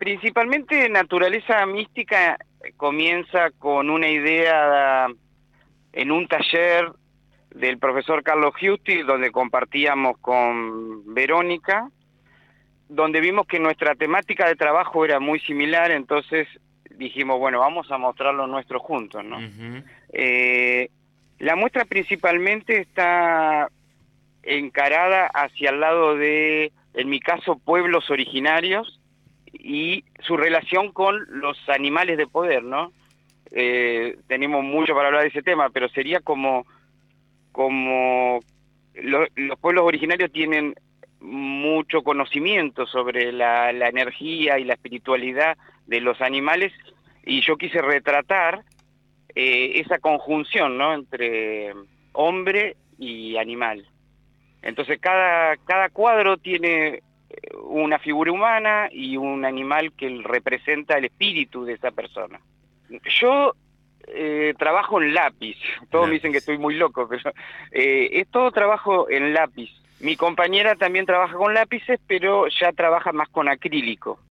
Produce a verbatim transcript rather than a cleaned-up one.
Principalmente naturaleza mística comienza con una idea en un taller del profesor Carlos Giusti, donde compartíamos con Verónica, donde vimos que nuestra temática de trabajo era muy similar, entonces dijimos, bueno, vamos a mostrarlo nuestro juntos, ¿no? Uh-huh. Eh, la muestra principalmente está encarada hacia el lado de, en mi caso, pueblos originarios y su relación con los animales de poder, ¿no? Eh, tenemos mucho para hablar de ese tema, pero sería como, como lo, los pueblos originarios tienen mucho conocimiento sobre la, la energía y la espiritualidad de los animales, y yo quise retratar eh, esa conjunción, ¿no?, entre hombre y animal. Entonces cada, cada cuadro tiene una figura humana y un animal que representa el espíritu de esa persona. Yo eh, trabajo en lápiz, todos me dicen que Lápiz. estoy muy loco, pero eh, es todo trabajo en lápiz. Mi compañera también trabaja con lápices, pero ya trabaja más con acrílico.